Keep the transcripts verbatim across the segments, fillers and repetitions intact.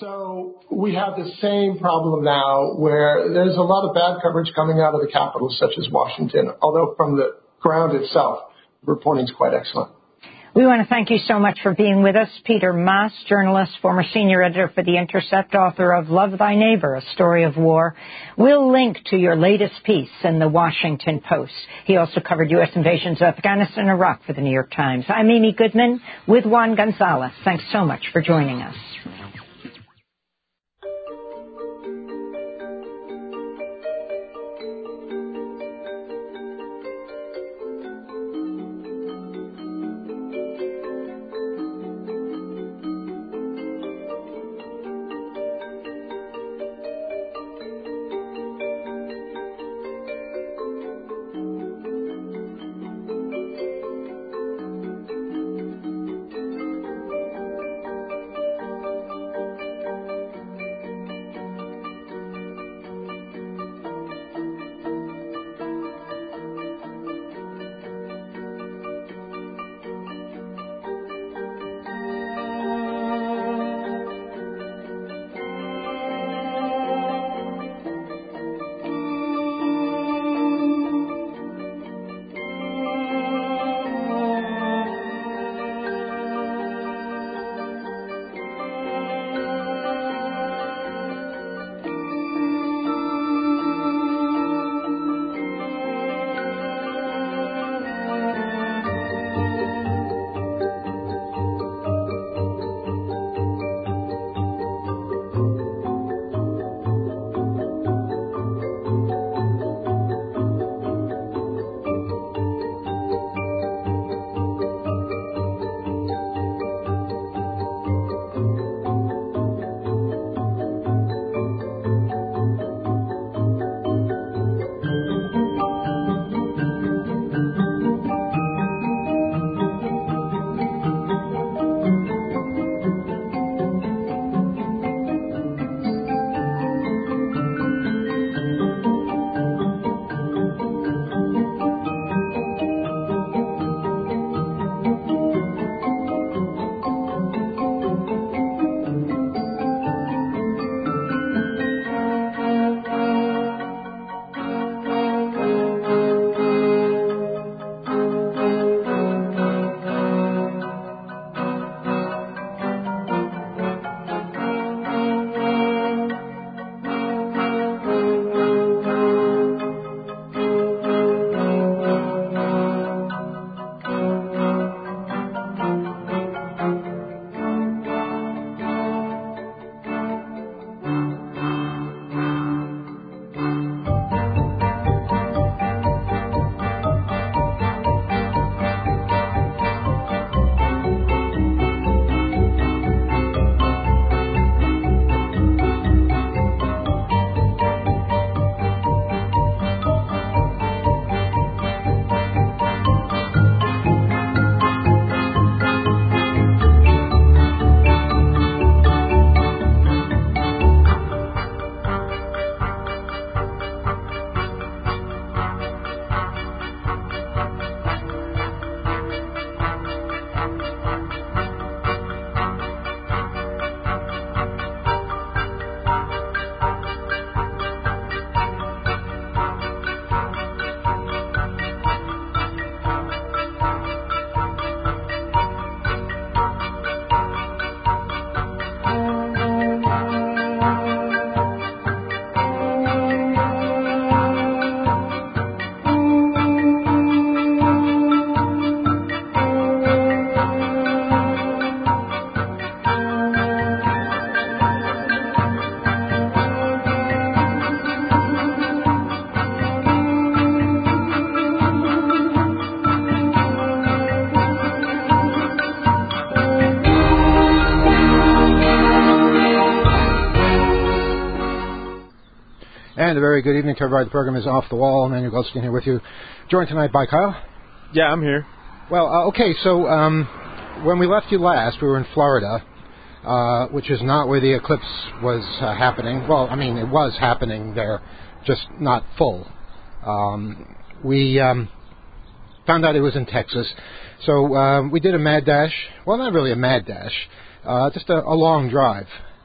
So we have the same problem now where there's a lot of bad coverage coming out of the capitals such as Washington, although from the ground itself, the reporting is quite excellent. We want to thank you so much for being with us. Peter Maass, journalist, former senior editor for The Intercept, author of Love Thy Neighbor, A Story of War. We'll link to your latest piece in the Washington Post. He also covered U S invasions of Afghanistan and Iraq for the New York Times. I'm Amy Goodman with Juan Gonzalez. Thanks so much for joining us. And a very good evening to everybody. The program is Off the Wall. Emmanuel Goldstein here with you. Joined tonight by Kyle. Yeah, I'm here. Well, uh, okay, so um, when we left you last, we were in Florida, uh, which is not where the eclipse was uh, happening. Well, I mean, it was happening there, just not full. Um, we um, found out it was in Texas. So um, we did a mad dash. Well, not really a mad dash, uh, just a, a long drive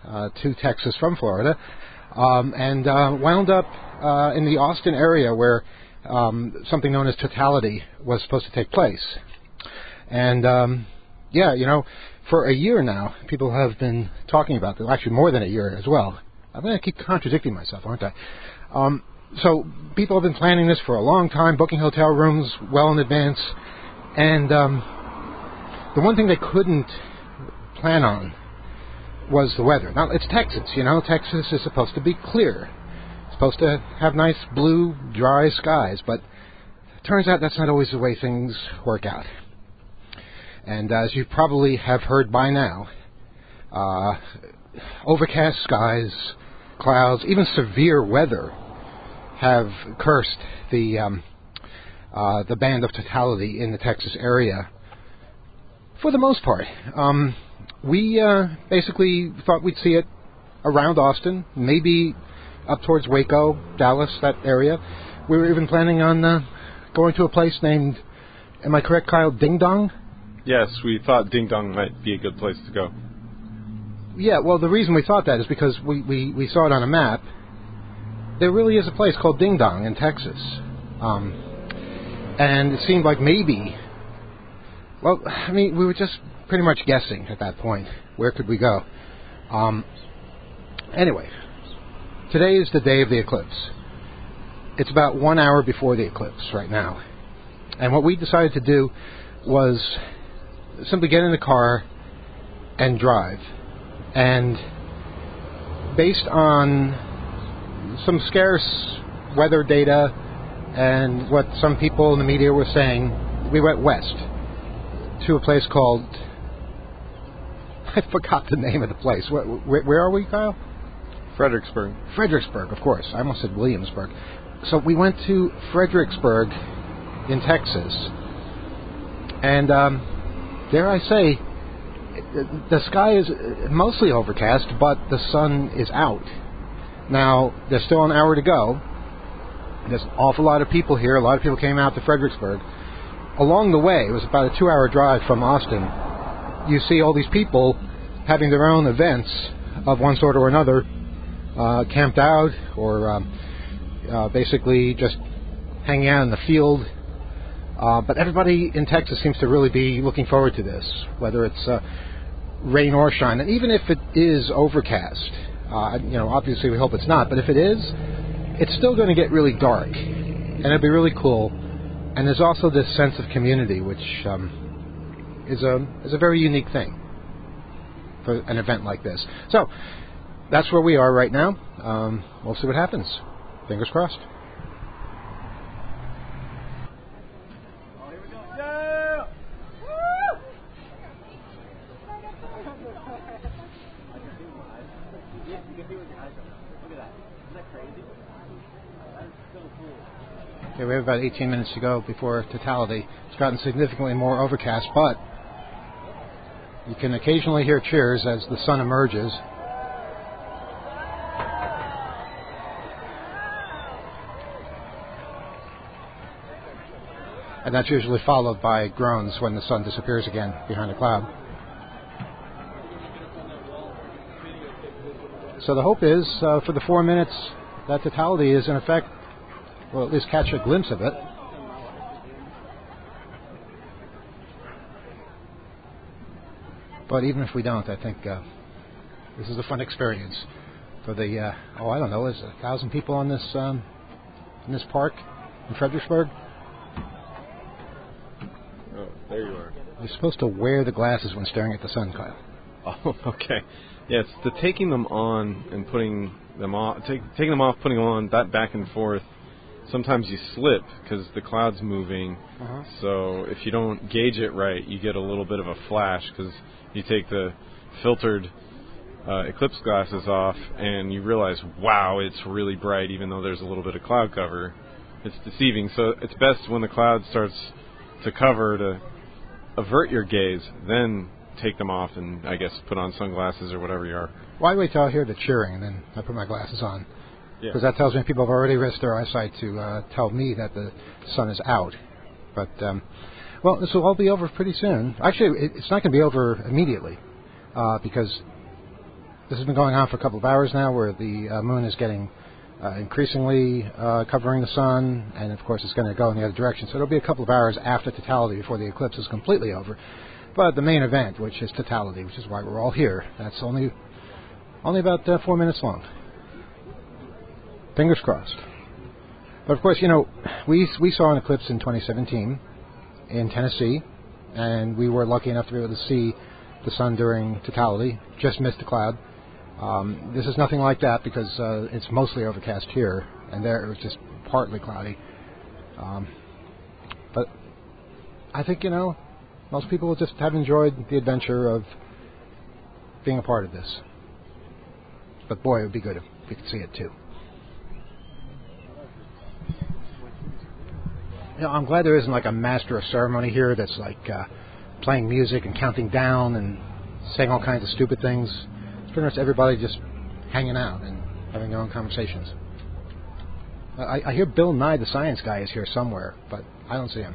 uh, to Texas from Florida, um, and uh, wound up uh, in the Austin area where um, something known as Totality was supposed to take place. And, um, yeah, you know, for a year now, people have been talking about this, actually more than a year as well. I'm going to keep contradicting myself, aren't I? Um, so people have been planning this for a long time, booking hotel rooms well in advance, and um, the one thing they couldn't plan on was the weather. Now, it's Texas, you know. Texas is supposed to be clear. It's supposed to have nice blue, dry skies, but it turns out that's not always the way things work out. And as you probably have heard by now, uh, overcast skies, clouds, even severe weather have cursed the um, uh, the band of Totality in the Texas area for the most part. Um, we uh, basically thought we'd see it around Austin, maybe up towards Waco, Dallas, that area. We were even planning on uh, going to a place named, am I correct, Kyle, Ding Dong? Yes, we thought Ding Dong might be a good place to go. Yeah, well, the reason we thought that is because we, we, we saw it on a map. There really is a place called Ding Dong in Texas. Um, and it seemed like maybe, well, I mean, we were just pretty much guessing at that point. Where could we go? Um, anyway, today is the day of the eclipse. It's about one hour before the eclipse right now. And what we decided to do was simply get in the car and drive. And based on some scarce weather data and what some people in the media were saying, we went west to a place called, I forgot the name of the place. Where, where, where are we, Kyle? Fredericksburg. Fredericksburg, of course. I almost said Williamsburg. So we went to Fredericksburg in Texas. And um, dare I say, the sky is mostly overcast, but the sun is out. Now, there's still an hour to go. There's an awful lot of people here. A lot of people came out to Fredericksburg. Along the way, it was about a two-hour drive from Austin, you see all these people having their own events of one sort or another, uh, camped out or um, uh, basically just hanging out in the field. Uh, but everybody in Texas seems to really be looking forward to this, whether it's uh, rain or shine. And even if it is overcast, uh, you know, obviously we hope it's not, but if it is, it's still going to get really dark, and it'll be really cool. And there's also this sense of community, which um, is a is a very unique thing for an event like this. So that's where we are right now. Um, we'll see what happens. Fingers crossed. Okay, we have about eighteen minutes to go before Totality. It's gotten significantly more overcast, but you can occasionally hear cheers as the sun emerges. And that's usually followed by groans when the sun disappears again behind a cloud. So the hope is, uh, for the four minutes that Totality is in effect, we'll at least catch a glimpse of it. But even if we don't, I think uh, this is a fun experience for the, uh, oh, I don't know, is a thousand people on this um, in this park in Fredericksburg? Oh, there you are. You're supposed to wear the glasses when staring at the sun, Kyle. Oh, okay. Yes, the taking them on and putting them off, take, taking them off, putting them on, that back and forth. Sometimes you slip because the cloud's moving. Uh-huh. So if you don't gauge it right, you get a little bit of a flash because you take the filtered uh, eclipse glasses off and you realize, wow, it's really bright even though there's a little bit of cloud cover. It's deceiving. So it's best when the cloud starts to cover to avert your gaze, then take them off and, I guess, put on sunglasses or whatever you are. Why wait till I hear the cheering and then I put my glasses on? Because yeah. That tells me people have already risked their eyesight to uh, tell me that the sun is out. But, um, well, this will all be over pretty soon. Actually, it, it's not going to be over immediately uh, because this has been going on for a couple of hours now, where the uh, moon is getting uh, increasingly uh, covering the sun, and of course it's going to go in the other direction. So it'll be a couple of hours after totality before the eclipse is completely over. But the main event, which is totality, which is why we're all here, that's only only about uh, four minutes long. Fingers crossed. But of course, you know, we we saw an eclipse in twenty seventeen in Tennessee, and we were lucky enough to be able to see the sun during totality. Just missed the cloud. Um, this is nothing like that because uh, it's mostly overcast here, and there it was just partly cloudy. Um, but I think, you know, most people just have enjoyed the adventure of being a part of this. But boy, it would be good if we could see it too. You know, I'm glad there isn't like a master of ceremony here that's like uh, playing music and counting down and saying all kinds of stupid things. It's pretty much everybody just hanging out and having their own conversations. I, I hear Bill Nye, the science guy, is here somewhere, but I don't see him.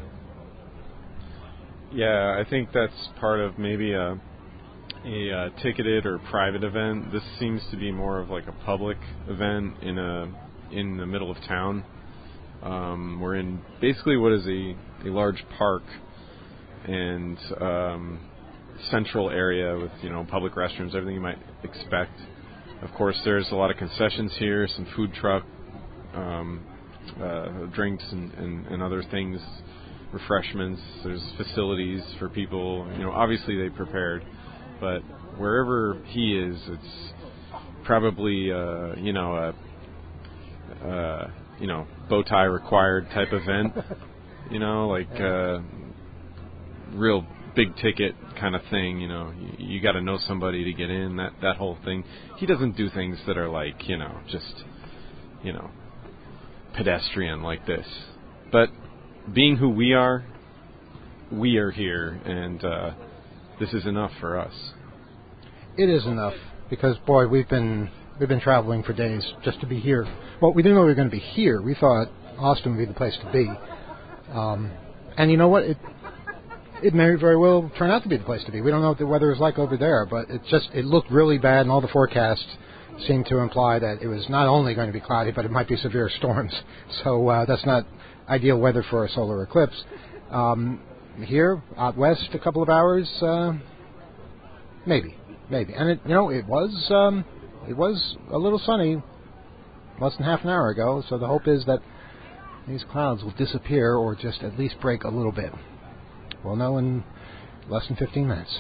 Yeah, I think that's part of maybe a, a uh, ticketed or private event. This seems to be more of like a public event in a in the middle of town. Um, we're in basically what is a, a large park and um, central area with, you know, public restrooms, everything you might expect. Of course, there's a lot of concessions here, some food truck, um, uh, drinks and, and, and other things, refreshments. There's facilities for people. You know, obviously they prepared, but wherever he is, it's probably uh, you know a uh, you know bow tie required type event. You know, like uh, real big ticket kind of thing. You know, you, you got to know somebody to get in. That that whole thing. He doesn't do things that are like, you know, just, you know, pedestrian like this. But being who we are, we are here, and uh, this is enough for us. It is enough because, boy, we've been we've been traveling for days just to be here. Well, we didn't know we were going to be here. We thought Austin would be the place to be, um, and you know what? It it may very well turn out to be the place to be. We don't know what the weather is like over there, but it just it looked really bad, and all the forecasts seemed to imply that it was not only going to be cloudy, but it might be severe storms. So uh, that's not ideal weather for a solar eclipse. Um, here, out west, a couple of hours, uh, maybe, maybe. And it, you know, it was um, it was a little sunny less than half an hour ago. So the hope is that these clouds will disappear or just at least break a little bit. We'll know in less than fifteen minutes.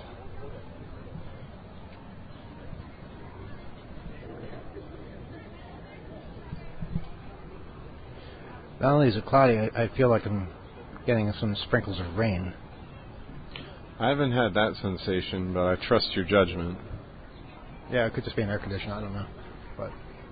Not only is it cloudy, I, I feel like I'm getting some sprinkles of rain. I haven't had that sensation, but I trust your judgment. Yeah, it could just be an air conditioner, I don't know. But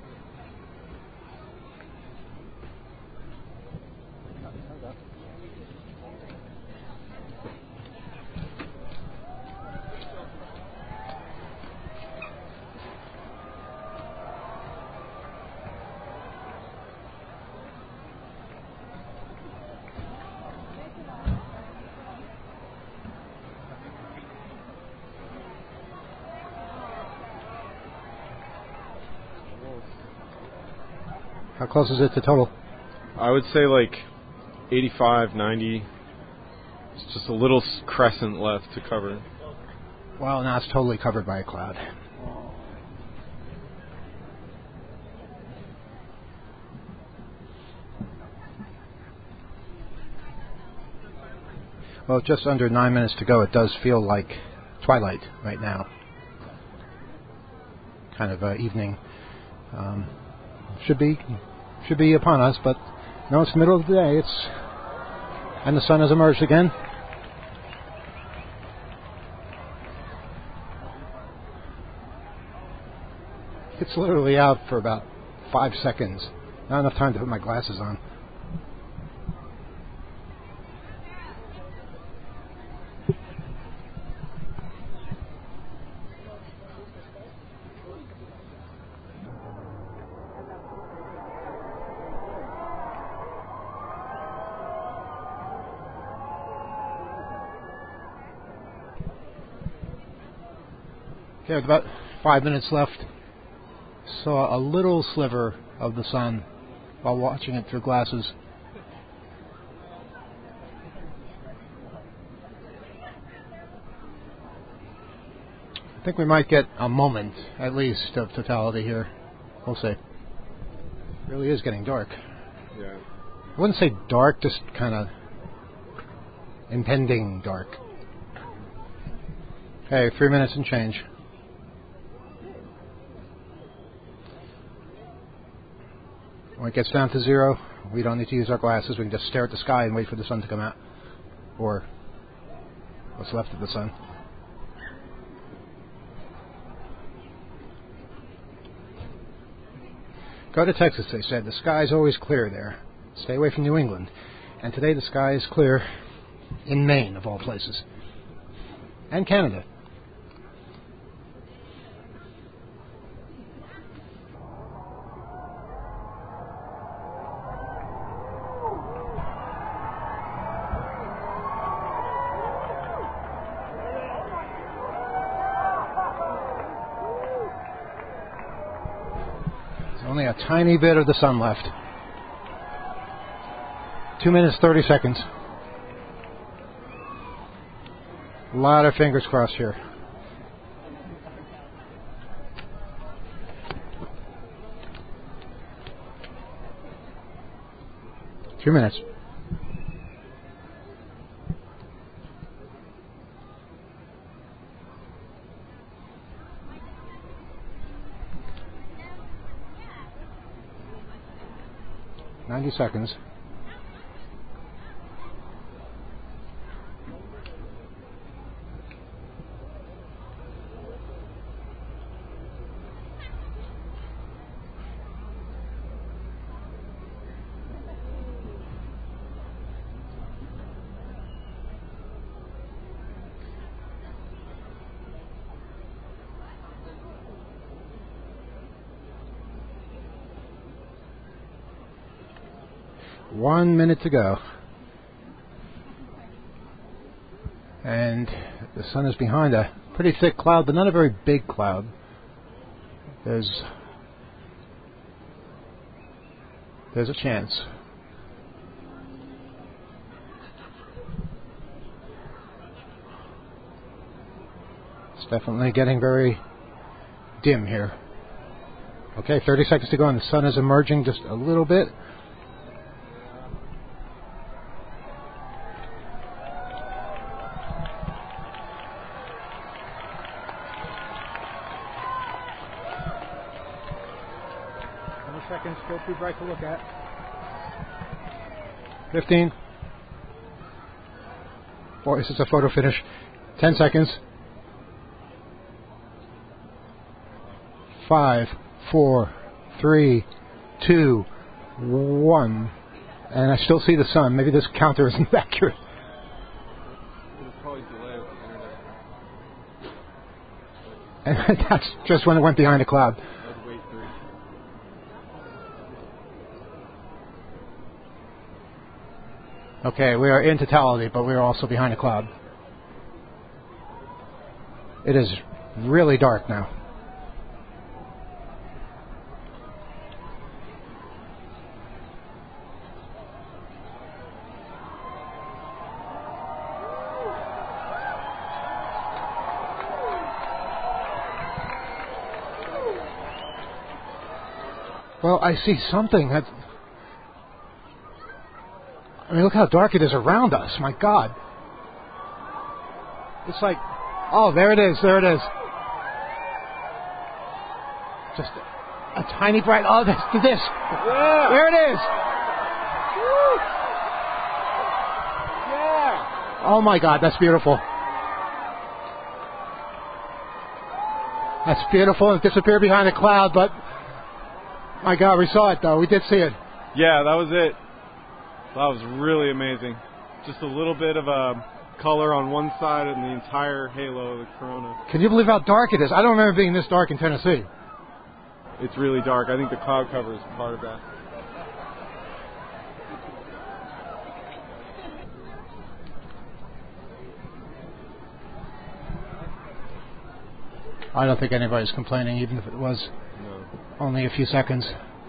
how close is it to total? I would say like eighty-five, ninety. It's just a little crescent left to cover. Well, now it's totally covered by a cloud. Well, just under nine minutes to go. It does feel like twilight right now. Kind of uh, evening. Um, should be should be upon us, but no, it's the middle of the day. It's and the sun has emerged again. It's literally out for about five seconds. Not enough time to put my glasses on. Okay, with about five minutes left. Saw a little sliver of the sun while watching it through glasses. I think we might get a moment, at least, of totality here. We'll see. It really is getting dark. Yeah. I wouldn't say dark, just kind of impending dark. Hey, three minutes and change. When it gets down to zero, we don't need to use our glasses. We can just stare at the sky and wait for the sun to come out. Or what's left of the sun. Go to Texas, they said. The sky's always clear there. Stay away from New England. And today the sky is clear in Maine, of all places. And Canada. Only a tiny bit of the sun left. Two minutes, thirty seconds. A lot of fingers crossed here. Two minutes. Ninety seconds. One minute to go. And the sun is behind a pretty thick cloud, but not a very big cloud. There's there's a chance. It's definitely getting very dim here. Okay, thirty seconds to go, and the sun is emerging just a little bit. Seconds, still too bright to look at. Fifteen. Boy, this is a photo finish. Ten seconds. Five, four, three, two, one. And I still see the sun. Maybe this counter isn't accurate. It'll probably delay with the internet. And that's just when it went behind a cloud. Okay, we are in totality, but we are also behind a cloud. It is really dark now. Well, I see something. That's, I mean, look how dark it is around us. My God. It's like, oh, there it is. There it is. Just a, a tiny bright, oh, this. this. Yeah. There it is. Woo. Yeah. Oh, my God. That's beautiful. That's beautiful. It disappeared behind a cloud, but my God, we saw it, though. We did see it. Yeah, that was it. That was really amazing. Just a little bit of a color on one side and the entire halo of the corona. Can you believe how dark it is? I don't remember being this dark in Tennessee. It's really dark. I think the cloud cover is part of that. I don't think anybody's complaining, even if it was No. only a few seconds.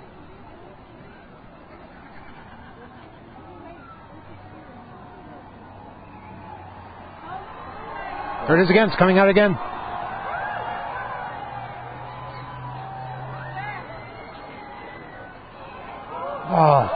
There it is again. It's coming out again. Oh.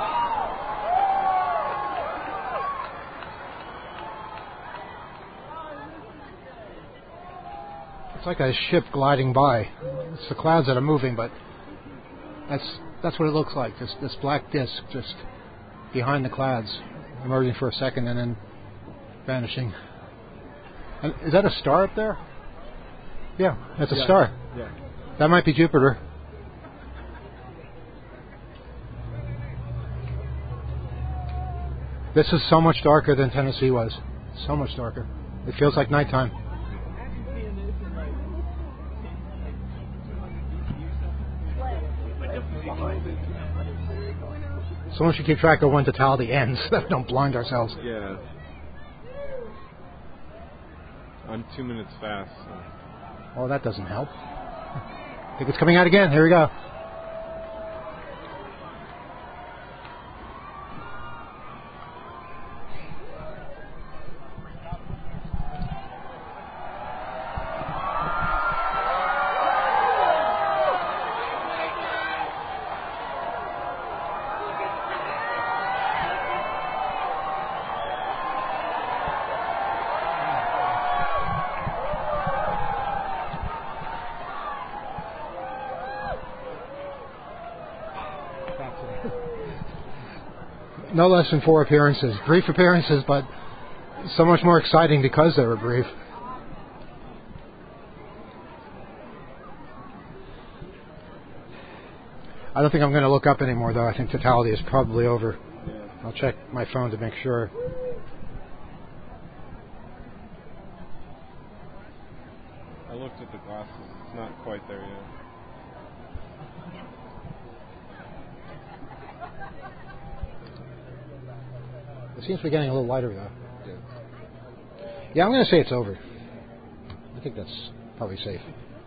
It's like a ship gliding by. It's the clouds that are moving, but that's that's what it looks like. This this black disc just behind the clouds, emerging for a second and then vanishing. And is that a star up there? Yeah, that's a yeah. star. Yeah. That might be Jupiter. This is so much darker than Tennessee was. So much darker. It feels like nighttime. Someone should keep track of when totality ends. Don't blind ourselves. Yeah. I'm two minutes fast. So. Oh, that doesn't help. I think it's coming out again. Here we go. No less than four appearances. Brief appearances, but so much more exciting because they were brief. I don't think I'm going to look up anymore, though. I think totality is probably over. Yeah. I'll check my phone to make sure. I looked at the glasses. It's not quite there yet. It seems to be getting a little lighter, though. Yeah, yeah I'm going to say it's over. I think that's probably safe.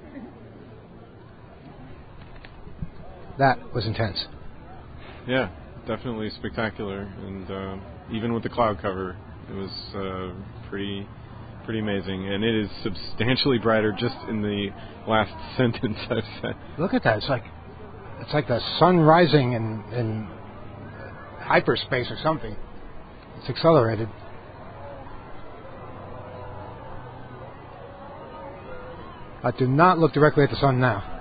That was intense. Yeah, definitely spectacular. And uh, even with the cloud cover, it was uh, pretty pretty amazing. And it is substantially brighter just in the last sentence I've said. Look at that. It's like it's like the sun rising in, in hyperspace or something. It's accelerated. I do not look directly at the sun now.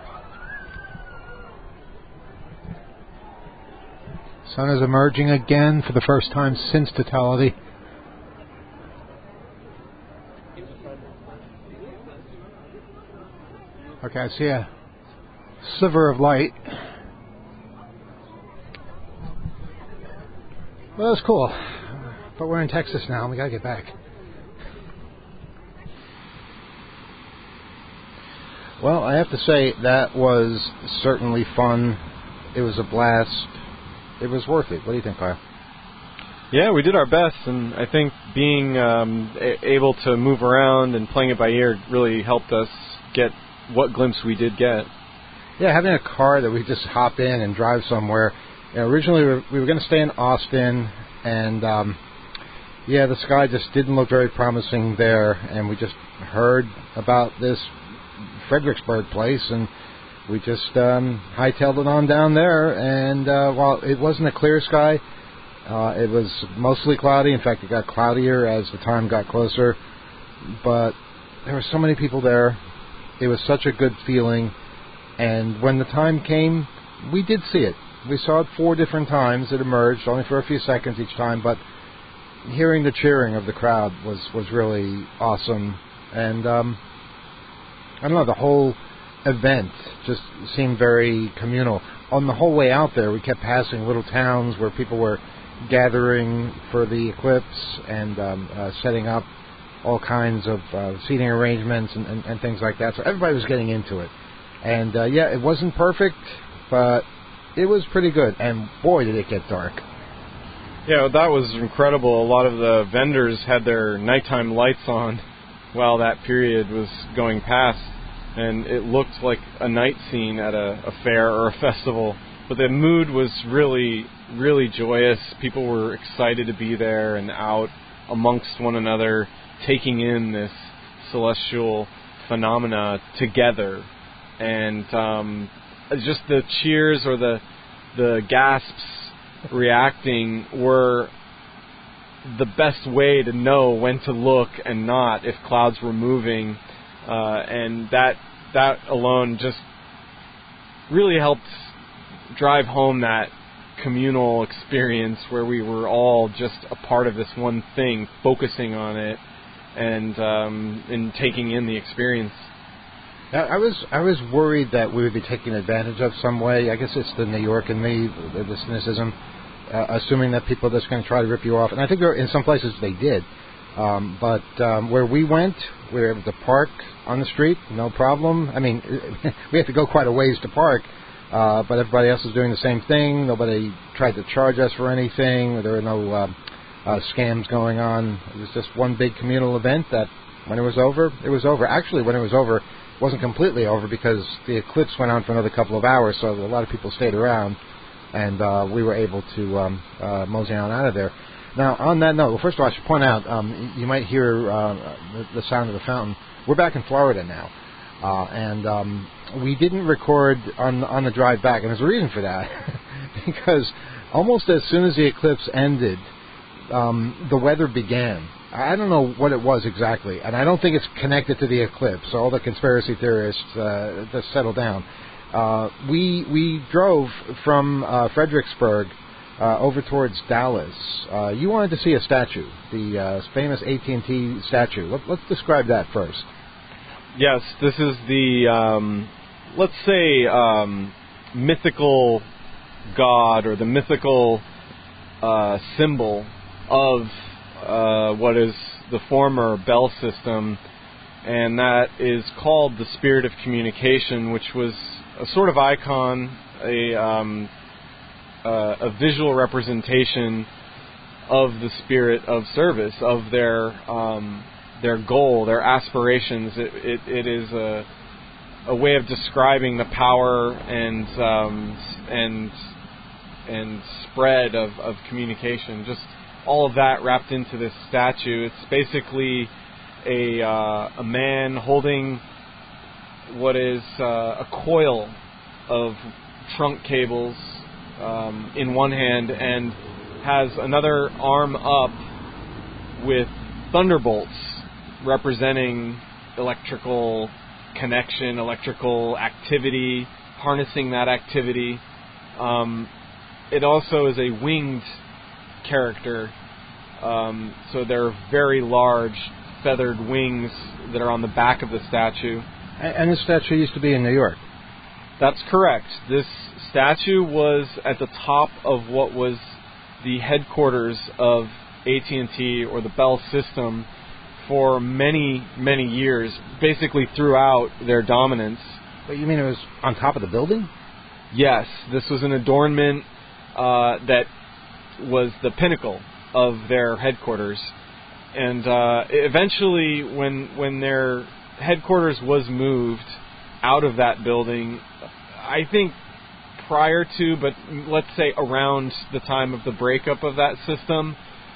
Sun is emerging again for the first time since totality. Okay, I see a sliver of light. Well, that's cool. But we're in Texas now, and we gotta get back. Well, I have to say that was certainly fun. It was a blast. It was worth it. What do you think, Kyle? Yeah, we did our best, and I think being um, a- able to move around and playing it by ear really helped us get what glimpse we did get. Yeah, having a car that we just hop in and drive somewhere. You know, originally, we were, we were going to stay in Austin, and um, yeah, the sky just didn't look very promising there, and we just heard about this Fredericksburg place, and we just um, hightailed it on down there, and uh, while it wasn't a clear sky, uh, it was mostly cloudy. In fact, it got cloudier as the time got closer, but there were so many people there. It was such a good feeling, and when the time came, we did see it. We saw it four different times. It emerged, only for a few seconds each time, but hearing the cheering of the crowd was, was really awesome, and um, I don't know, the whole event just seemed very communal. On the whole way out there, we kept passing little towns where people were gathering for the eclipse and um, uh, setting up all kinds of uh, seating arrangements and, and, and things like that. So everybody was getting into it. And, uh, yeah, it wasn't perfect, but it was pretty good. And, boy, did it get dark. Yeah, that was incredible. A lot of the vendors had their nighttime lights on while that period was going past. and it looked like a night scene at a, a fair or a festival. But the mood was really, really joyous. People were excited to be there and out amongst one another, taking in this celestial phenomena together. And um, just the cheers or the the gasps reacting were the best way to know when to look and not if clouds were moving. Uh, and that that alone just really helped drive home that communal experience where we were all just a part of this one thing, focusing on it and um, and taking in the experience. I was I was worried that we would be taken advantage of some way. I guess it's the New York in me, the, the cynicism, uh, assuming that people are just going to try to rip you off. And I think there, in some places they did. Um, but um, where we went, we were able to park on the street, no problem. I mean, we had to go quite a ways to park. Uh, but everybody else was doing the same thing. Nobody tried to charge us for anything. There were no uh, uh, scams going on. It was just one big communal event that when it was over, it was over. Actually, when it was over, it wasn't completely over because the eclipse went on for another couple of hours, so a lot of people stayed around, and uh, we were able to um, uh, mosey on out of there. Now, on that note, well, first of all, I should point out, um, you might hear uh, the, the sound of the fountain. We're back in Florida now. Uh, and um, we didn't record on on the drive back, and there's a reason for that, because almost as soon as the eclipse ended, um, the weather began. I don't know what it was exactly, and I don't think it's connected to the eclipse. All the conspiracy theorists uh, just settle down. Uh, we we drove from uh, Fredericksburg uh, over towards Dallas. Uh, you wanted to see a statue, the uh, famous A T and T statue. Let, let's describe that first. Yes, this is the, um, let's say, um, mythical god or the mythical uh, symbol of uh, what is the former Bell system, and that is called the Spirit of Communication, which was a sort of icon, a, um, uh, a visual representation of the spirit of service, of their um, their goal, their aspirations. It, it, it is a, a way of describing the power and um, and and spread of, of communication. Just all of that wrapped into this statue. It's basically a uh, a man holding what is uh, a coil of trunk cables um, in one hand, and has another arm up with thunderbolts representing electrical connection, electrical activity, harnessing that activity. Um, it also is a winged character, um, so there are very large feathered wings that are on the back of the statue. And this statue used to be in New York. That's correct. This statue was at the top of what was the headquarters of A T and T or the Bell system for many, many years, basically throughout their dominance. But you mean it was on top of the building? Yes, this was an adornment uh, that was the pinnacle of their headquarters. And uh, eventually, when when their headquarters was moved out of that building, I think prior to, but let's say around the time of the breakup of that system,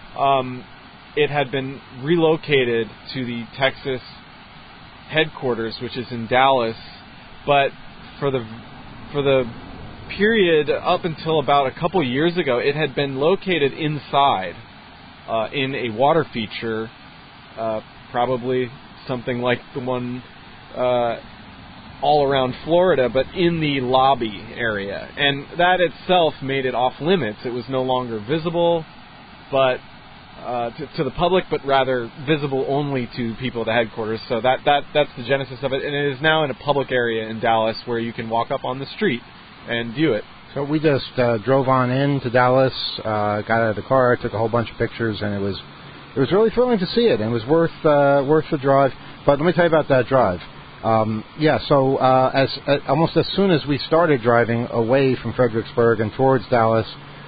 um, it had been relocated to the Texas headquarters, which is in Dallas. But for the for the period up until about a couple years ago, it had been located inside uh, in a water feature, uh, probably something like the one uh, all around Florida, but in the lobby area. And that itself made it off limits. It was no longer visible, but uh, to, to the public, but rather visible only to people at the headquarters. So that, that that's the genesis of it. And it is now in a public area in Dallas where you can walk up on the street and view it. So we just uh, drove on in to Dallas, uh, got out of the car, took a whole bunch of pictures, and it was it was really thrilling to see it, and it was worth uh, worth the drive. But let me tell you about that drive. Um, yeah, so uh, as uh, almost as soon as we started driving away from Fredericksburg and towards Dallas,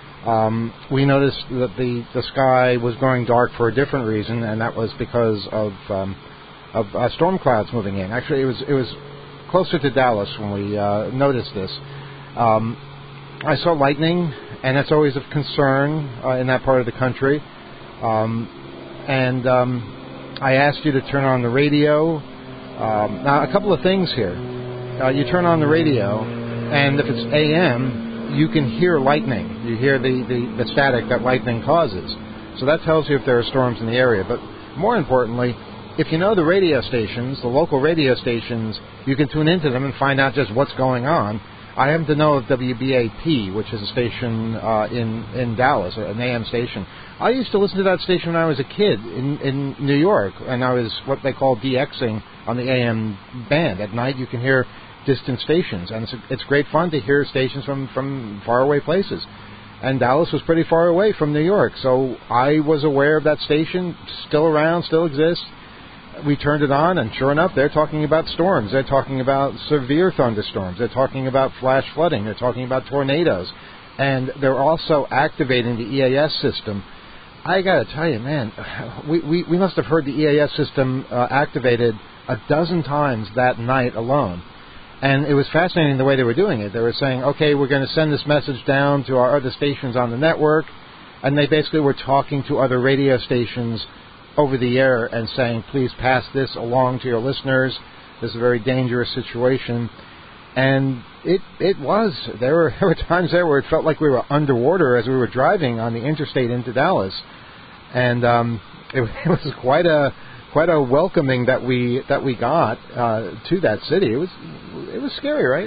um, we noticed that the, the sky was going dark for a different reason, and that was because of um, of uh, storm clouds moving in. Actually, it was it was closer to Dallas when we uh, noticed this. Um, I saw lightning, and that's always of concern uh, in that part of the country. Um, and um, I asked you to turn on the radio. Um, now, a couple of things here. Uh, you turn on the radio, and if it's A M, you can hear lightning. You hear the, the, the static that lightning causes. So that tells you if there are storms in the area. But more importantly, if you know the radio stations, the local radio stations, you can tune into them and find out just what's going on. I happen to know of W B A P, which is a station uh, in, in Dallas, an A M station. I used to listen to that station when I was a kid in, in New York, and I was what they call DXing on the A M band. At night you can hear distant stations, and it's, it's great fun to hear stations from, from faraway places. And Dallas was pretty far away from New York, so I was aware of that station, still around, still exists. We turned it on, and sure enough, they're talking about storms. They're talking about severe thunderstorms. They're talking about flash flooding. They're talking about tornadoes. And they're also activating the E A S system. I got to tell you, man, we, we, we must have heard the E A S system uh, activated a dozen times that night alone. And it was fascinating the way they were doing it. They were saying, okay, we're going to send this message down to our other stations on the network. And they basically were talking to other radio stations over the air and saying, please pass this along to your listeners. This is a very dangerous situation. And it it was. There were, there were times there where it felt like we were underwater as we were driving on the interstate into Dallas. And um, it, it was quite a quite a welcoming that we that we got uh, to that city. It was it was scary, right?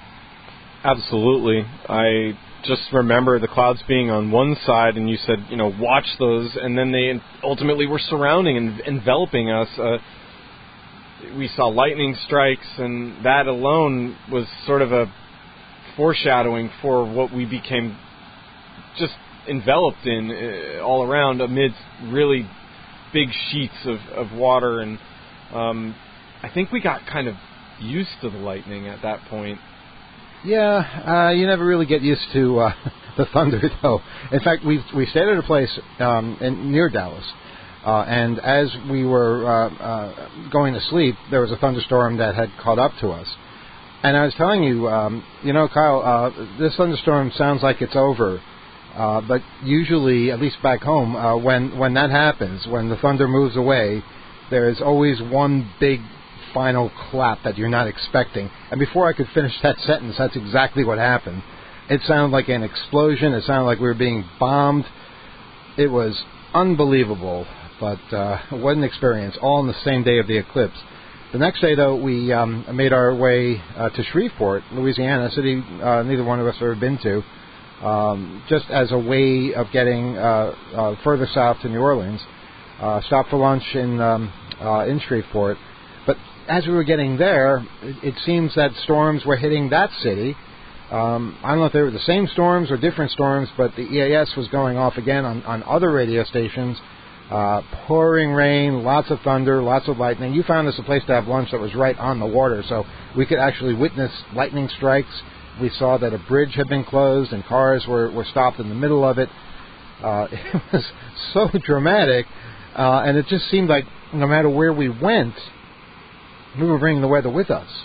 Absolutely. I just remember the clouds being on one side, and you said, you know, watch those, and then they ultimately were surrounding and enveloping us. Uh, we saw lightning strikes, and that alone was sort of a foreshadowing for what we became just enveloped in uh, all around amidst really big sheets of, of water. And um, I think we got kind of used to the lightning at that point. Yeah, uh, you never really get used to uh, the thunder, though. In fact, we we stayed at a place um, in, near Dallas, uh, and as we were uh, uh, going to sleep, there was a thunderstorm that had caught up to us. And I was telling you, um, you know, Kyle, uh, this thunderstorm sounds like it's over, uh, but usually, at least back home, uh, when when that happens, when the thunder moves away, there is always one big final clap that you're not expecting. And before I could finish that sentence, that's exactly what happened. It sounded like an explosion. It sounded like we were being bombed. It was unbelievable, but uh, what an experience, all on the same day of the eclipse. The next day, though, we um, made our way uh, to Shreveport, Louisiana, a city uh, neither one of us have ever been to, um, just as a way of getting uh, uh, further south to New Orleans. Uh, stopped for lunch in, um, uh, in Shreveport. But as we were getting there, it, it seems that storms were hitting that city. Um, I don't know if they were the same storms or different storms, but the E A S was going off again on, on other radio stations. Uh, pouring rain, lots of thunder, lots of lightning. You found us a place to have lunch that was right on the water, so we could actually witness lightning strikes. We saw that a bridge had been closed and cars were, were stopped in the middle of it. Uh, it was so dramatic, uh, and it just seemed like no matter where we went, we were bringing the weather with us.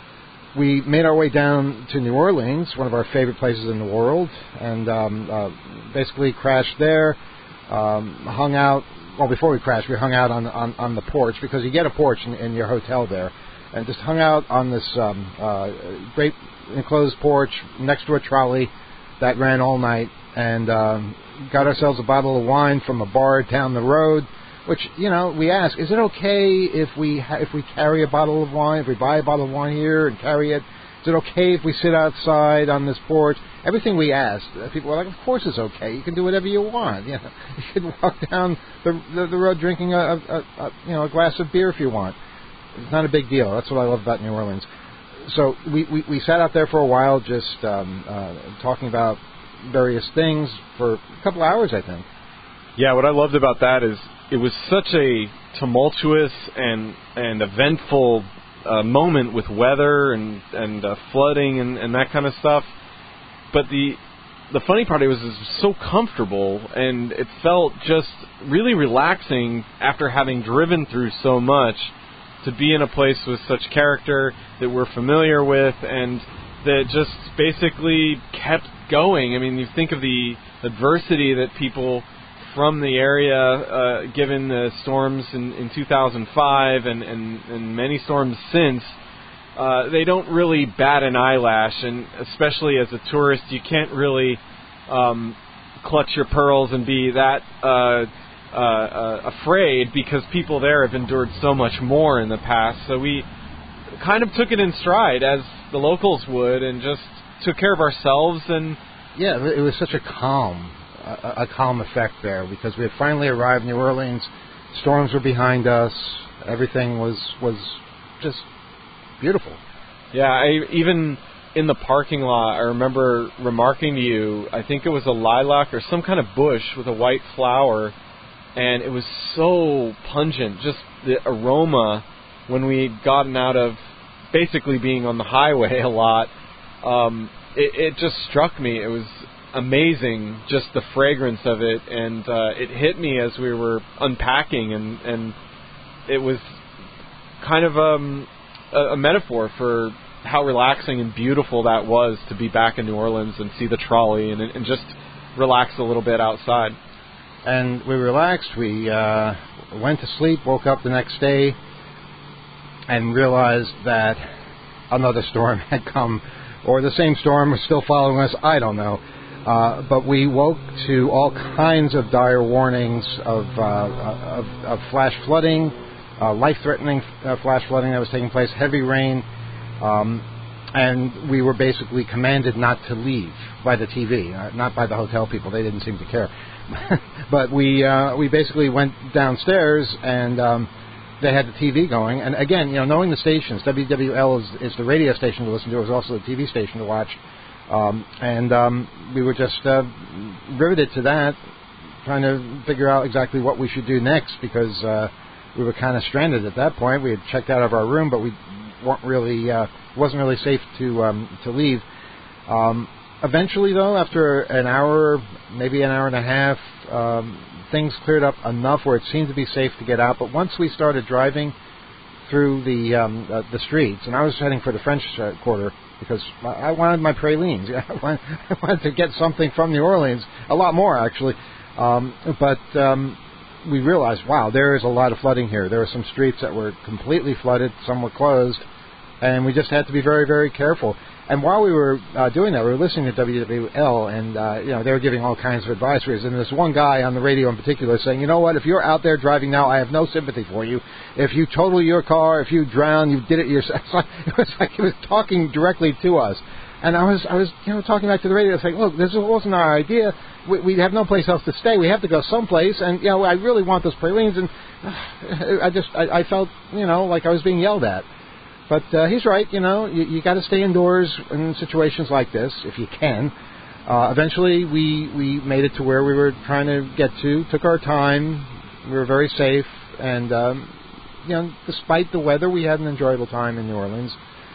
We made our way down to New Orleans, one of our favorite places in the world, and um, uh, basically crashed there, um, hung out. Well, before we crashed, we hung out on, on, on the porch, because you get a porch in, in your hotel there, and just hung out on this um, uh, great enclosed porch next to a trolley that ran all night, and um, got ourselves a bottle of wine from a bar down the road. Which, you know, we ask, is it okay if we ha- if we carry a bottle of wine, if we buy a bottle of wine here and carry it? Is it okay if we sit outside on this porch? Everything we ask, people are like, of course it's okay. You can do whatever you want. You know, you can walk down the the, the road drinking a, a, a you know a glass of beer if you want. It's not a big deal. That's what I love about New Orleans. So we, we, we sat out there for a while, just um, uh, talking about various things for a couple hours, I think. Yeah, what I loved about that is it was such a tumultuous and and eventful uh, moment with weather and and uh, flooding and, and that kind of stuff. But the the funny part it was, it was so comfortable, and it felt just really relaxing after having driven through so much to be in a place with such character that we're familiar with and that just basically kept going. I mean, you think of the adversity that people from the area, uh, given the storms in, in two thousand five and, and, and many storms since, uh, they don't really bat an eyelash. And especially as a tourist, you can't really um, clutch your pearls and be that uh, uh, uh, afraid, because people there have endured so much more in the past. So we kind of took it in stride, as the locals would, and just took care of ourselves. And yeah, it was such a calm, a, a calm effect there, because we had finally arrived in New Orleans. Storms were behind us. Everything was was just beautiful. Yeah, I, even in the parking lot, I remember remarking to you, I think it was a lilac or some kind of bush with a white flower, and it was so pungent, just the aroma when we had gotten out of basically being on the highway a lot. Um, it, it just struck me. It was amazing, just the fragrance of it, and uh, it hit me as we were unpacking, and, and it was kind of um, a, a metaphor for how relaxing and beautiful that was to be back in New Orleans and see the trolley and, and just relax a little bit outside. And we relaxed. We uh, went to sleep, woke up the next day, and realized that another storm had come, or the same storm was still following us. I don't know. Uh, but we woke to all kinds of dire warnings of, uh, of, of flash flooding, uh, life-threatening uh, flash flooding that was taking place, heavy rain, um, and we were basically commanded not to leave by the T V, uh, not by the hotel people. They didn't seem to care. But we uh, we basically went downstairs, and um, they had the T V going. And again, you know, knowing the stations, W W L is, is the radio station to listen to. It was also the T V station to watch. Um, and um, we were just uh, riveted to that, trying to figure out exactly what we should do next, because uh, we were kind of stranded at that point. We had checked out of our room, but we weren't really, uh, it wasn't really safe to um, to leave. Um, eventually, though, after an hour, maybe an hour and a half, um, things cleared up enough where it seemed to be safe to get out. But once we started driving through the um, uh, the streets, and I was heading for the French uh, Quarter, because I wanted my pralines. I wanted, I wanted to get something from New Orleans, a lot more actually. Um, but um, we realized, wow, there is a lot of flooding here. There were some streets that were completely flooded, some were closed, and we just had to be very, very careful. And while we were uh, doing that, we were listening to W W L, and uh, you know, they were giving all kinds of advisories. And there's one guy on the radio in particular saying, you know what, if you're out there driving now, I have no sympathy for you. If you total your car, if you drown, you did it yourself. It was like he was talking directly to us. And I was, I was, you know, talking back to the radio, saying, look, this wasn't our idea. We, we have no place else to stay. We have to go someplace. And you know, I really want those pralines. And uh, I just, I, I felt, you know, like I was being yelled at. But uh, he's right, you know, you, you got to stay indoors in situations like this, if you can. Uh, eventually, we, we made it to where we were trying to get to, took our time, we were very safe, and, um, you know, despite the weather, we had an enjoyable time in New Orleans.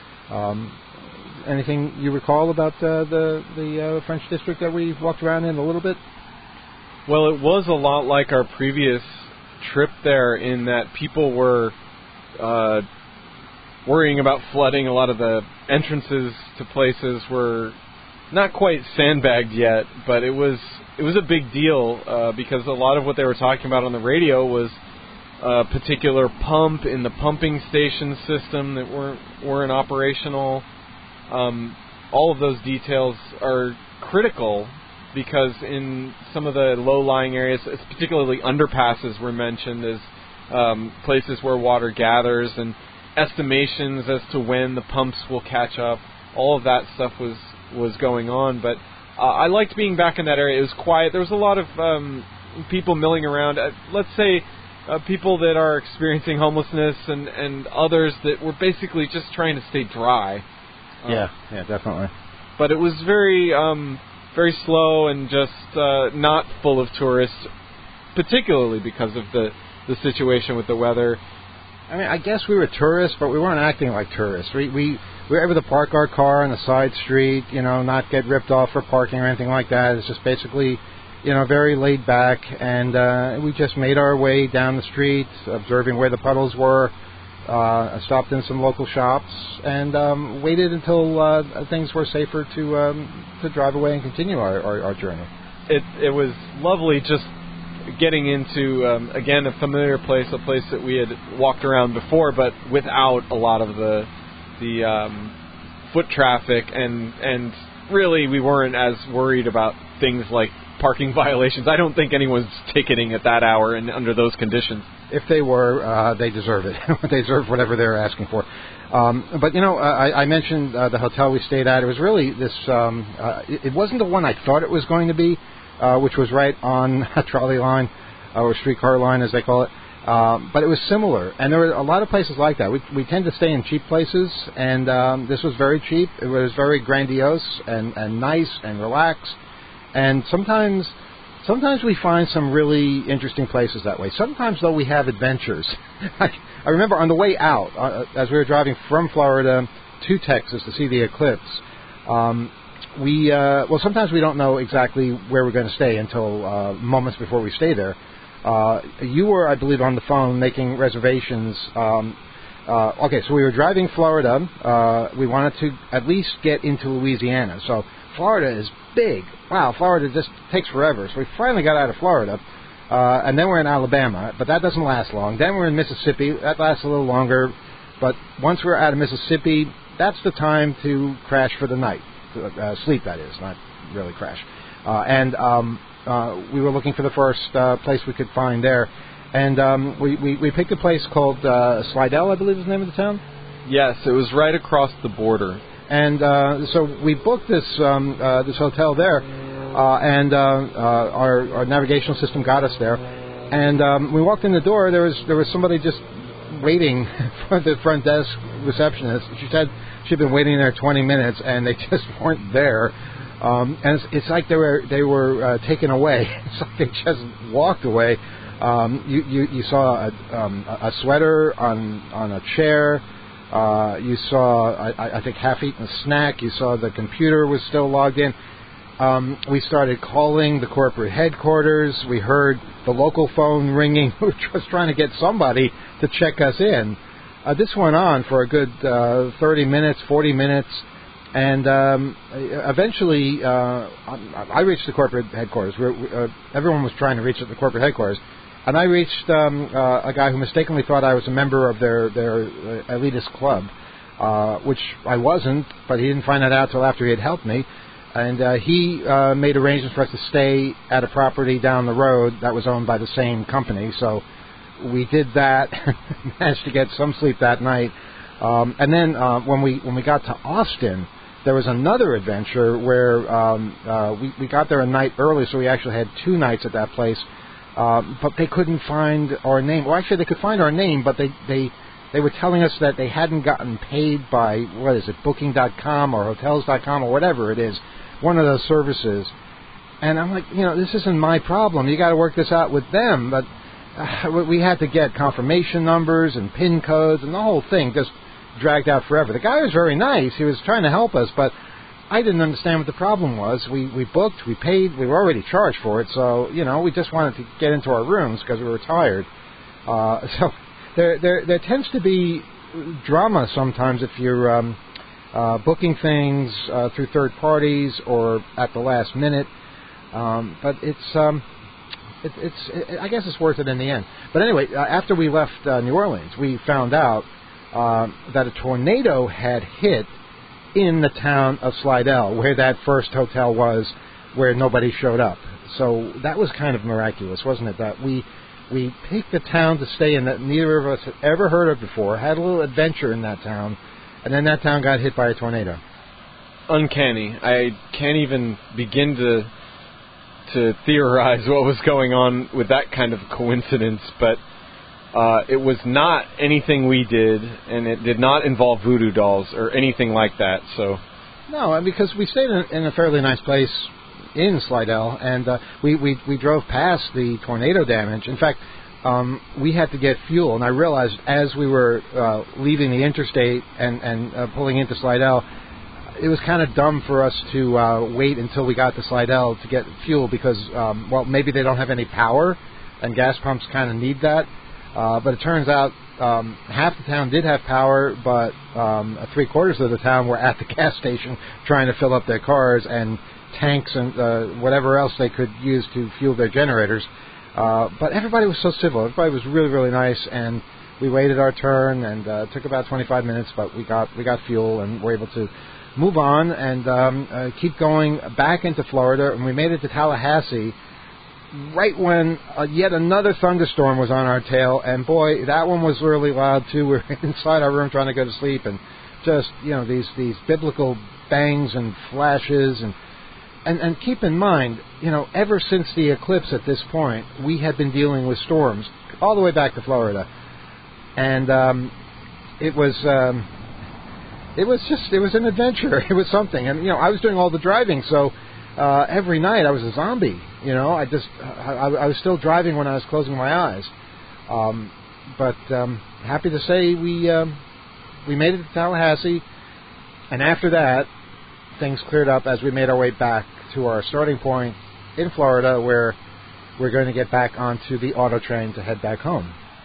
Um, anything you recall about uh, the, the uh, French district that we walked around in a little bit? Well, it was a lot like our previous trip there, in that people were Uh, worrying about flooding. A lot of the entrances to places were not quite sandbagged yet, but it was it was a big deal uh, because a lot of what they were talking about on the radio was a particular pump in the pumping station system that weren't weren't operational. Um, all of those details are critical, because in some of the low-lying areas, particularly underpasses were mentioned as um, places where water gathers, and estimations as to when the pumps will catch up. All of that stuff was, was going on, but uh, I liked being back in that area. It was quiet. There was a lot of um, people milling around. Uh, let's say uh, people that are experiencing homelessness, and, and others that were basically just trying to stay dry. Uh, yeah, yeah, definitely. But it was very, um, very slow and just uh, not full of tourists, particularly because of the, the situation with the weather. I mean, I guess we were tourists, but we weren't acting like tourists. We we, we were able to park our car on the side street, you know, not get ripped off for parking or anything like that. It's just basically, you know, very laid back, and uh, we just made our way down the street, observing where the puddles were, Uh, I stopped in some local shops and um, waited until uh, things were safer to um, to drive away and continue our, our, our journey. It it was lovely just getting into, um, again, a familiar place, a place that we had walked around before, but without a lot of the the um, foot traffic, and and really we weren't as worried about things like parking violations. I don't think anyone's ticketing at that hour and under those conditions. If they were, uh, they deserve it. They deserve whatever they're asking for. Um, but, you know, I, I mentioned uh, the hotel we stayed at. It was really this, um, uh, it, it wasn't the one I thought it was going to be, uh, which was right on a trolley line, uh, or streetcar line, as they call it. Um, but it was similar. And there were a lot of places like that. We, we tend to stay in cheap places, and um, this was very cheap. It was very grandiose and, and nice and relaxed. And sometimes... Sometimes we find some really interesting places that way. Sometimes, though, we have adventures. I, I remember on the way out, uh, as we were driving from Florida to Texas to see the eclipse, um, we, uh, well, sometimes we don't know exactly where we're going to stay until uh, moments before we stay there. Uh, you were, I believe, on the phone making reservations. Um, uh, okay, so we were driving Florida. Uh, we wanted to at least get into Louisiana. So Florida is big. Wow, Florida just takes forever. So we finally got out of Florida, uh, and then we're in Alabama, but that doesn't last long. Then we're in Mississippi. That lasts a little longer, but once we're out of Mississippi, that's the time to crash for the night. Uh, sleep, that is, not really crash. Uh, and um, uh, we were looking for the first uh, place we could find there, and um, we, we, we picked a place called uh, Slidell, I believe is the name of the town? Yes, it was right across the border. And uh, so we booked this um, uh, this hotel there, uh, and uh, uh, our, our navigational system got us there. And um, we walked in the door. There was there was somebody just waiting for the front desk receptionist. She said she'd been waiting there twenty minutes, and they just weren't there. Um, and it's, it's like they were they were uh, taken away. It's like they just walked away. Um, you, you you saw a, um, a sweater on on a chair. Uh, you saw, I, I think, half-eaten snack. You saw the computer was still logged in. Um, we started calling the corporate headquarters. We heard the local phone ringing, which was trying to get somebody to check us in. Uh, this went on for a good uh, thirty minutes, forty minutes, and um, eventually uh, I reached the corporate headquarters. We were, uh, everyone was trying to reach the corporate headquarters. And I reached um, uh, a guy who mistakenly thought I was a member of their, their uh, elitist club, uh, which I wasn't, but he didn't find that out until after he had helped me. And uh, he uh, made arrangements for us to stay at a property down the road that was owned by the same company. So we did that, managed to get some sleep that night. Um, and then uh, when we when we got to Austin, there was another adventure where um, uh, we, we got there a night early, so we actually had two nights at that place. Um, but they couldn't find our name. Well, actually, they could find our name, but they, they they were telling us that they hadn't gotten paid by, what is it, booking dot com or hotels dot com or whatever it is, one of those services. And I'm like, you know, this isn't my problem. You got to work this out with them. But uh, we had to get confirmation numbers and PIN codes, and the whole thing just dragged out forever. The guy was very nice. He was trying to help us, but I didn't understand what the problem was. We we booked, we paid, we were already charged for it, so, you know, we just wanted to get into our rooms because we were tired. Uh, so there, there there tends to be drama sometimes if you're um, uh, booking things uh, through third parties or at the last minute. Um, but it's, um, it, it's it, I guess it's worth it in the end. But anyway, uh, after we left uh, New Orleans, we found out uh, that a tornado had hit in the town of Slidell, where that first hotel was, where nobody showed up. So that was kind of miraculous, wasn't it? That we we picked a town to stay in that neither of us had ever heard of before, had a little adventure in that town, and then that town got hit by a tornado. Uncanny. I can't even begin to to theorize what was going on with that kind of coincidence, but Uh, it was not anything we did, and it did not involve voodoo dolls or anything like that. So, no, because we stayed in, in a fairly nice place in Slidell, and uh, we, we we drove past the tornado damage. In fact, um, we had to get fuel, and I realized as we were uh, leaving the interstate and and uh, pulling into Slidell, it was kind of dumb for us to uh, wait until we got to Slidell to get fuel because, um, well, maybe they don't have any power, and gas pumps kind of need that. Uh, but it turns out um, half the town did have power, but um, three quarters of the town were at the gas station trying to fill up their cars and tanks and uh, whatever else they could use to fuel their generators. Uh, but everybody was so civil. Everybody was really, really nice, and we waited our turn, and uh, it took about twenty-five minutes, but we got we got fuel and were able to move on and um, uh, keep going back into Florida, and we made it to Tallahassee right when uh, yet another thunderstorm was on our tail, and boy, that one was really loud too. We were inside our room trying to go to sleep, and just, you know, these these biblical bangs and flashes, and and and keep in mind, you know, ever since the eclipse at this point, we had been dealing with storms all the way back to Florida, and um, it was. Um, It was just, it was an adventure. It was something. And, you know, I was doing all the driving, so uh, every night I was a zombie. You know, I just, I, I was still driving when I was closing my eyes. Um, but um, happy to say we um, we made it to Tallahassee. And after that, things cleared up as we made our way back to our starting point in Florida, where we're going to get back onto the auto train to head back home.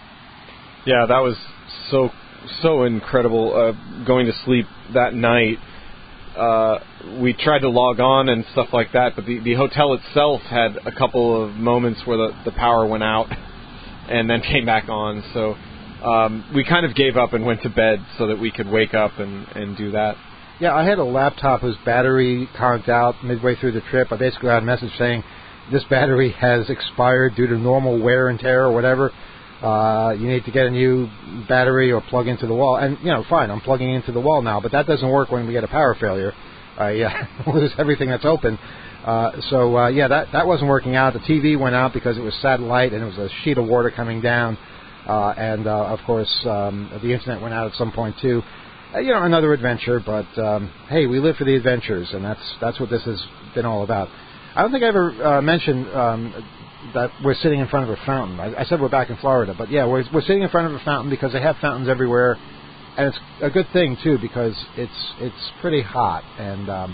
Yeah, that was so so incredible. Uh, going to sleep that night, uh, we tried to log on and stuff like that, but the, the hotel itself had a couple of moments where the, the power went out and then came back on. So um, we kind of gave up and went to bed so that we could wake up and, and do that. Yeah, I had a laptop whose battery conked out midway through the trip. I basically got a message saying this battery has expired due to normal wear and tear or whatever. Uh, you need to get a new battery or plug into the wall. And, you know, fine, I'm plugging into the wall now, but that doesn't work when we get a power failure. I uh, lose everything that's open. Uh, so, uh, yeah, that, that wasn't working out. The T V went out because it was satellite and it was a sheet of water coming down. Uh, and, uh, of course, um, the Internet went out at some point, too. Uh, you know, another adventure, but, um, hey, we live for the adventures, and that's that's what this has been all about. I don't think I ever uh, mentioned um, that we're sitting in front of a fountain. I, I said we're back in Florida, but yeah, we're we're sitting in front of a fountain because they have fountains everywhere, and it's a good thing too because it's it's pretty hot, and um,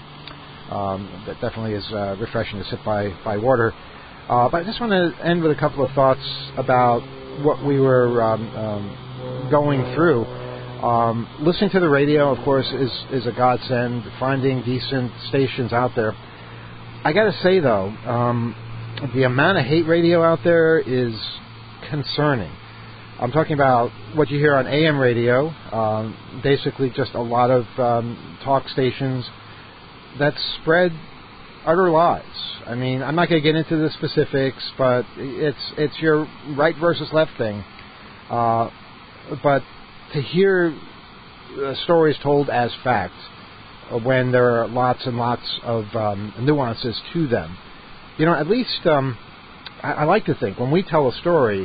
um, that definitely is uh, refreshing to sit by by water. Uh, but I just want to end with a couple of thoughts about what we were um, um, going through. Um, listening to the radio, of course, is is a godsend. Finding decent stations out there. I got to say though. Um, The amount of hate radio out there is concerning. I'm talking about what you hear on A M radio, um, basically just a lot of um, talk stations that spread utter lies. I mean, I'm not going to get into the specifics, but it's it's your right versus left thing. Uh, but to hear uh, stories told as fact when there are lots and lots of um, nuances to them. You know, at least um, I, I like to think when we tell a story,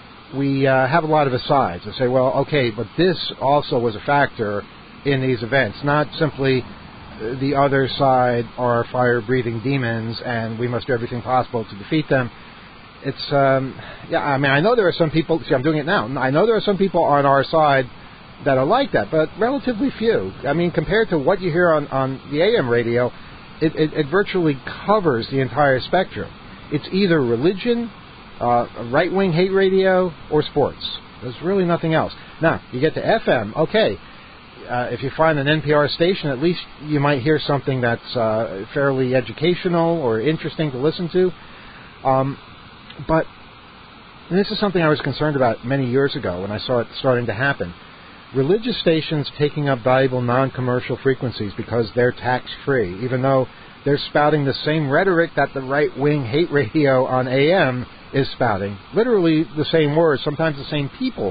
we uh, have a lot of asides and say, well, okay, but this also was a factor in these events, not simply the other side are fire-breathing demons and we must do everything possible to defeat them. It's, um, yeah, I mean, I know there are some people, see, I'm doing it now. I know there are some people on our side that are like that, but relatively few. I mean, compared to what you hear on, on the A M radio, It, it, it virtually covers the entire spectrum. It's either religion, uh, right-wing hate radio, or sports. There's really nothing else. Now, you get to F M, okay. Uh, if you find an N P R station, at least you might hear something that's uh, fairly educational or interesting to listen to. Um, but this is something I was concerned about many years ago when I saw it starting to happen. Religious stations taking up valuable non-commercial frequencies because they're tax-free, even though they're spouting the same rhetoric that the right-wing hate radio on A M is spouting. Literally the same words, sometimes the same people.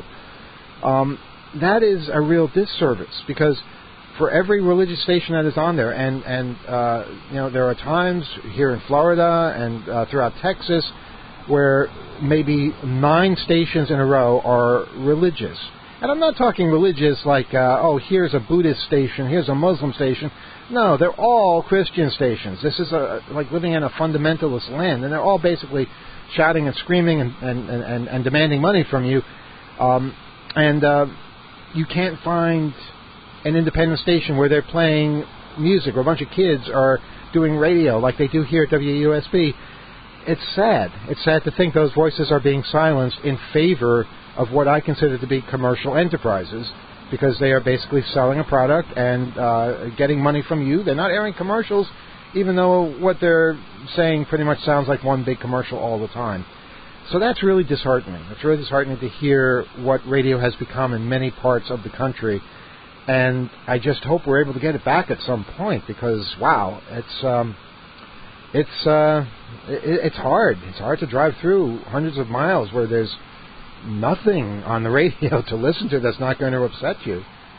Um, that is a real disservice because for every religious station that is on there, and, and uh, you know, there are times here in Florida and uh, throughout Texas where maybe nine stations in a row are religious. And I'm not talking religious like, uh, oh, here's a Buddhist station, here's a Muslim station. No, they're all Christian stations. This is a, like living in a fundamentalist land, and they're all basically shouting and screaming and, and, and, and demanding money from you. Um, and uh, you can't find an independent station where they're playing music, or a bunch of kids are doing radio like they do here at W U S B. It's sad. It's sad to think those voices are being silenced in favor of what I consider to be commercial enterprises, because they are basically selling a product and uh, getting money from you. They're not airing commercials, even though what they're saying pretty much sounds like one big commercial all the time. So that's really disheartening. It's really disheartening to hear what radio has become in many parts of the country. And I just hope we're able to get it back at some point, because, wow, it's um, it's uh, it, it's hard. It's hard to drive through hundreds of miles where there's nothing on the radio to listen to that's not going to upset you.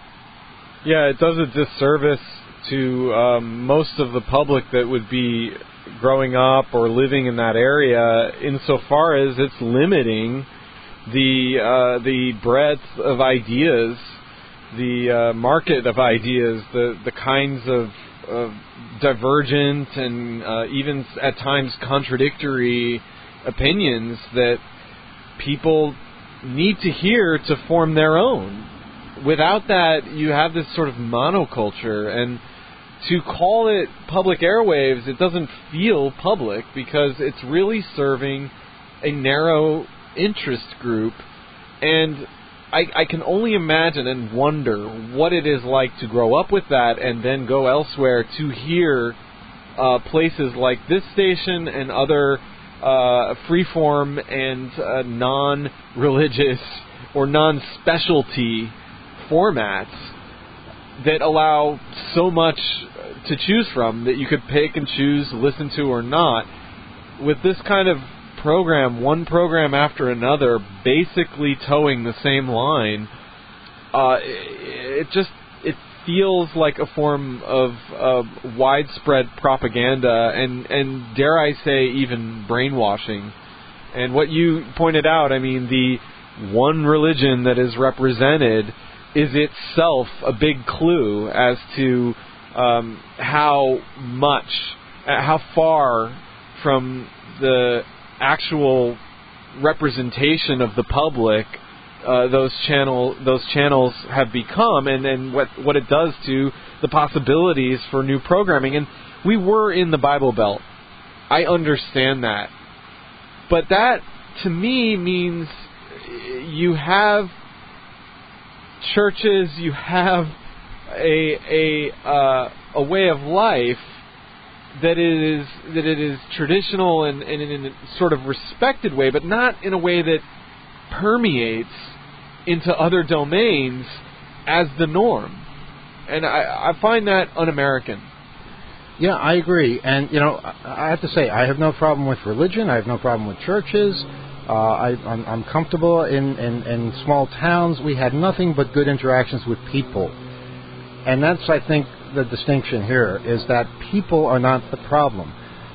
Yeah, it does a disservice to um, most of the public that would be growing up or living in that area, insofar as it's limiting the uh, the breadth of ideas, the uh, market of ideas, the the kinds of, of divergent and uh, even at times contradictory opinions that people need to hear to form their own. Without that, you have this sort of monoculture, and to call it public airwaves, it doesn't feel public, because it's really serving a narrow interest group. And I, I can only imagine and wonder what it is like to grow up with that and then go elsewhere to hear uh, places like this station and other uh, freeform and uh, non-religious or non-specialty formats that allow so much to choose from that you could pick and choose, listen to or not. With this kind of program, one program after another, basically towing the same line, uh, it just it feels like a form of uh, widespread propaganda and, and, dare I say, even brainwashing. And what you pointed out, I mean, the one religion that is represented is itself a big clue as to um, how much, how far from the actual representation of the public uh, those channel those channels have become, and, and what what it does to the possibilities for new programming. And we were in the Bible Belt. I understand that, but that to me means you have churches, you have a a uh, a way of life that it is that it is traditional and, and in a sort of respected way, but not in a way that permeates into other domains as the norm. And I, I find that un-American. Yeah, I agree. And, you know, I have to say, I have no problem with religion. I have no problem with churches. Uh, I, I'm, I'm comfortable in, in, in small towns. We had nothing but good interactions with people. And that's, I think, the distinction here, is that people are not the problem.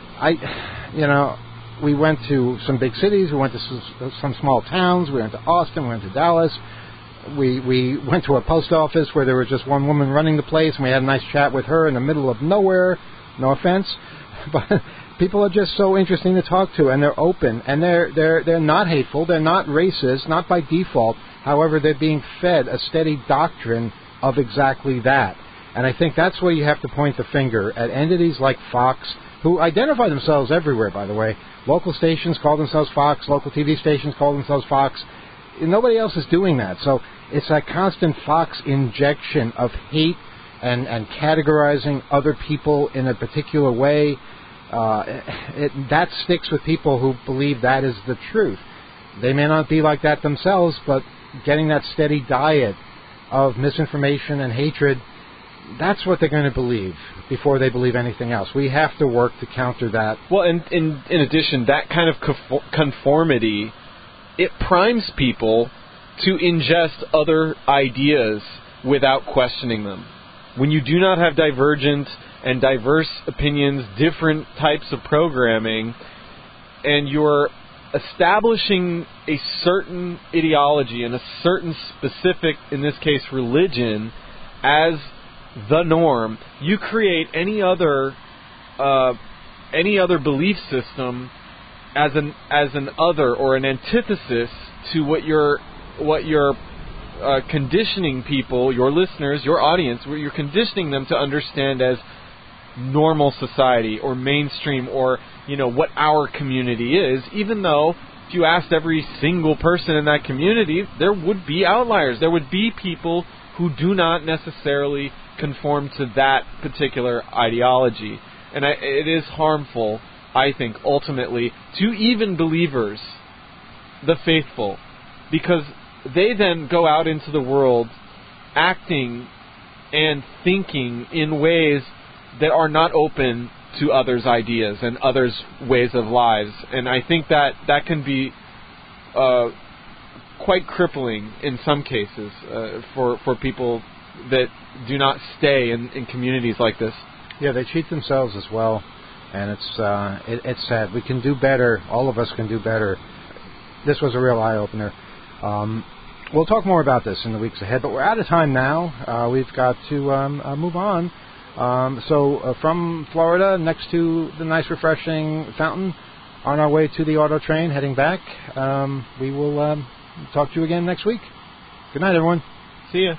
I, you know, we went to some big cities. We went to some, some small towns. We went to Austin. We went to Dallas. We we went to a post office where there was just one woman running the place, and we had a nice chat with her in the middle of nowhere. No offense, but people are just so interesting to talk to, and they're open, and they're they're they're not hateful. They're not racist, not by default. However, they're being fed a steady doctrine of exactly that. And I think that's where you have to point the finger at entities like Fox, who identify themselves everywhere, by the way. Local stations call themselves Fox. Local T V stations call themselves Fox. Nobody else is doing that. So it's a constant Fox injection of hate and, and categorizing other people in a particular way. Uh, it, that sticks with people who believe that is the truth. They may not be like that themselves, but getting that steady diet of misinformation and hatred, that's what they're going to believe before they believe anything else. We have to work to counter that. Well, and in, in addition, that kind of conformity, it primes people to ingest other ideas without questioning them. When you do not have divergent and diverse opinions, different types of programming, and you're establishing a certain ideology and a certain specific, in this case, religion, as the norm, you create any other uh, any other belief system as an as an other or an antithesis to what you're what you're uh, conditioning people, your listeners, your audience, where you're conditioning them to understand as normal society or mainstream or, you know, what our community is, even though if you asked every single person in that community, there would be outliers. There would be people who do not necessarily conform to that particular ideology. And I, it is harmful, I think, ultimately, to even believers, the faithful, because they then go out into the world acting and thinking in ways that are not open to others' ideas and others' ways of lives. And I think that that can be uh, quite crippling in some cases uh, for, for people that do not stay in, in communities like this. Yeah, they cheat themselves as well, and it's uh, it, it's sad. We can do better. All of us can do better. This was a real eye-opener. Um, we'll talk more about this in the weeks ahead, but we're out of time now. Uh, we've got to um, uh, move on. Um, so uh, from Florida, next to the nice, refreshing fountain, on our way to the auto train, heading back, um, we will um, talk to you again next week. Good night, everyone. See ya.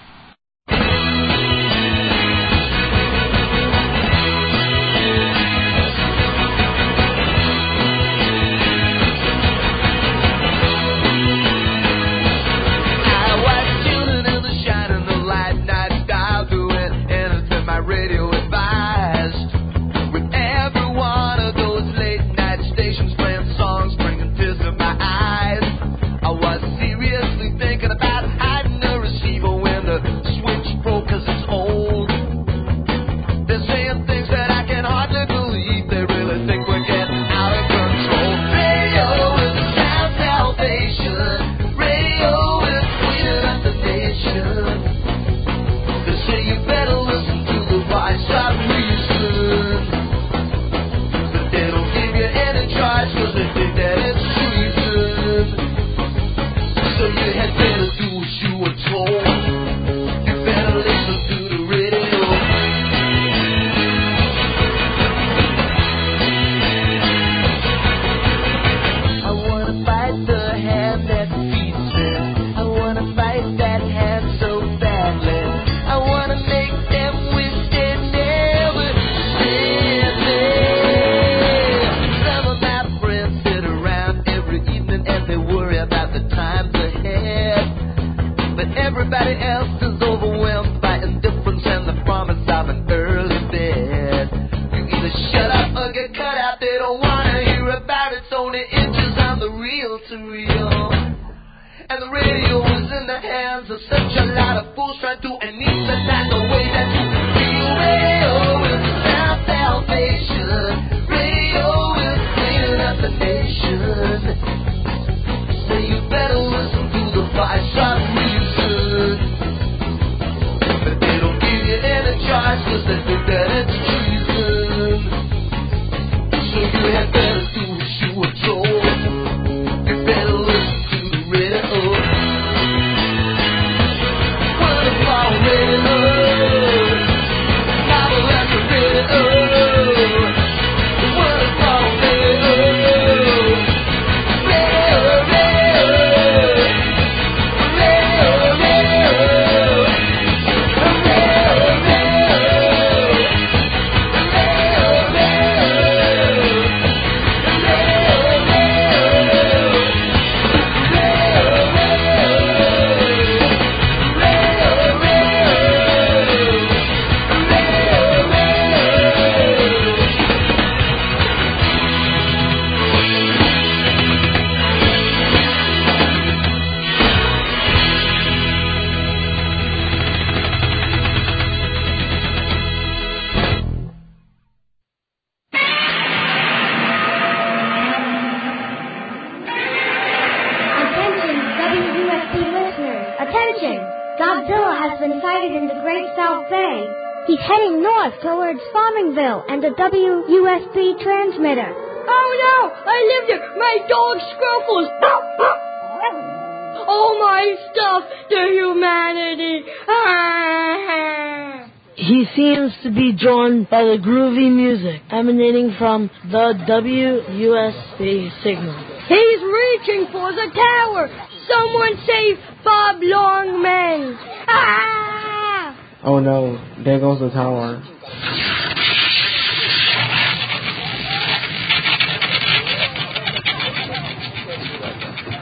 And the W U S B transmitter. Oh no! I live there! My dog Scruffles! All my stuff! The humanity! He seems to be drawn by the groovy music emanating from the W U S B signal. He's reaching for the tower! Someone save Bob Longman! Ah! Oh no, there goes the tower.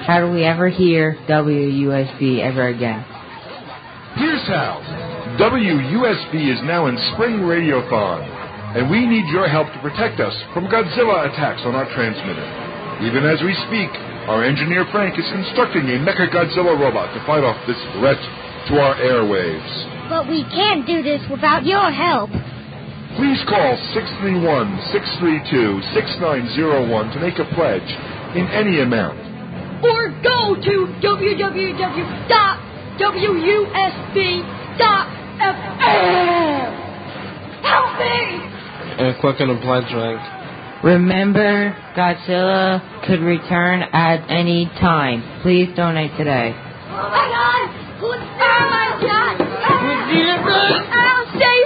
How do we ever hear W U S B ever again? Here's how. W U S B is now in Spring Radiothon, and we need your help to protect us from Godzilla attacks on our transmitter. Even as we speak, our engineer Frank is constructing a Mecha Godzilla robot to fight off this threat to our airwaves. But we can't do this without your help. Please call six three one, six three two, six nine zero one to make a pledge in any amount. Or go to w w w dot w u s b dot f m. Help me! And click on the pledge link. Remember, Godzilla could return at any time. Please donate today. Oh my God! Oh my God! I'm safe!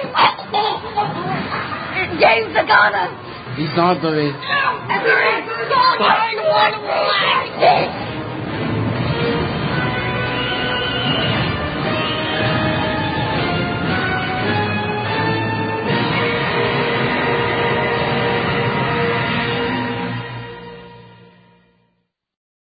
James Sagana! He's not the... Everyone, I want to relax.